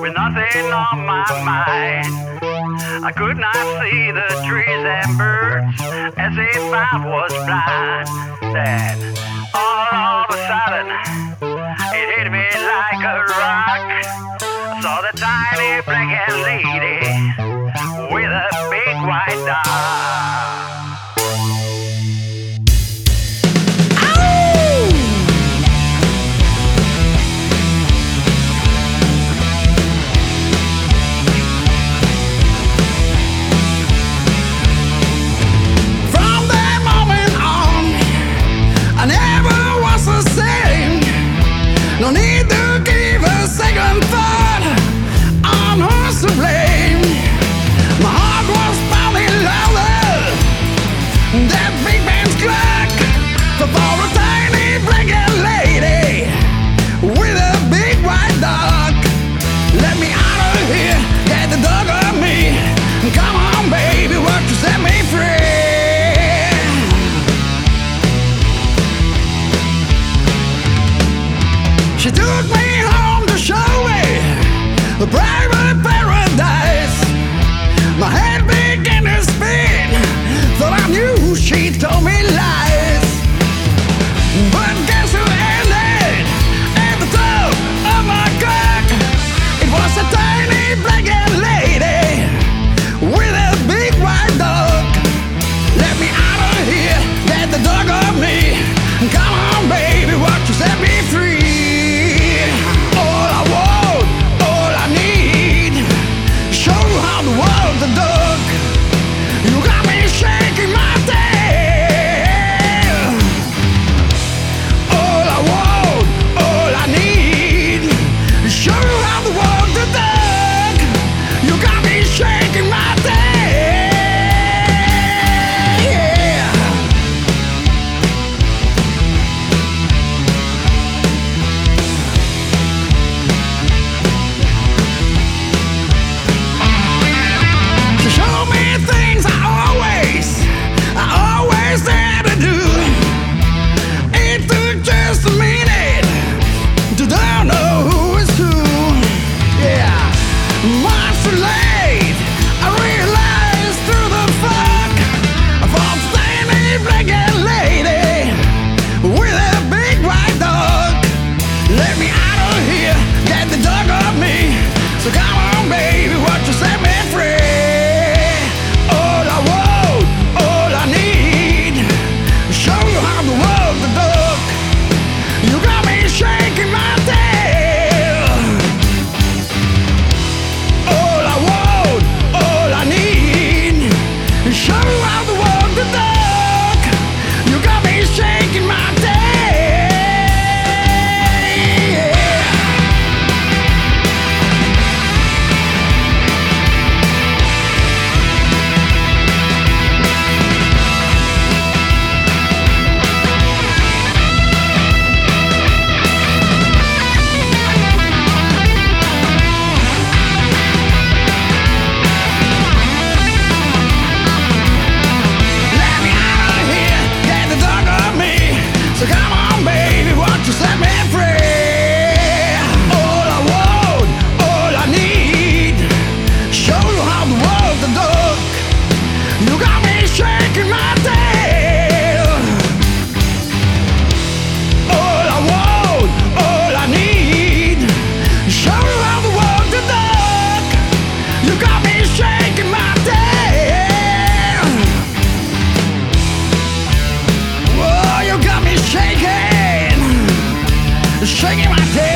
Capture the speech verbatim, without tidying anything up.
with nothing on my mind. I could not see the trees and birds as if I was blind. Then all of a sudden it hit me like a rock. I saw the tiny black-haired lady with a big white dog. No need to give a second thought. I'm who's to blame. My heart was pounding louder. That big band's clock for a tiny black-haired lady with a big white dog. Let me out of here, get the dog on me. Come on, baby, won't you set me free? She took me home to show me a private paradise. My head began to spin, thought I knew she told me lies. But guess who ended at the top of my cock? It was a tiny black-haired lady with a big white dog. Let me out of here, get the dog on me. Come on, baby, won't you set me free? The dog, you got me shaking my tail. All I want, all I need, show you how to walk the dog. You got me shaking my tail. Yeah. Things I always, I always had to do. It took just a minute to don't know who is who. Yeah, much too late, I realized through the fog of a tiny black-haired lady with a big white dog. Let me out of here, get the dog on me. So come on, baby, won't you set me free? Shaking my tail. All I want, all I need, show you how to walk the dog. You got me shaking my tail. So come on, baby, won't you set me free? All I want, all I need, show you how to walk the dog. You got me shaking my tail. All I want, all I need, show you how to walk the dog. You got me shaking my tail. Whoa, you got me shaking, shaking my tail.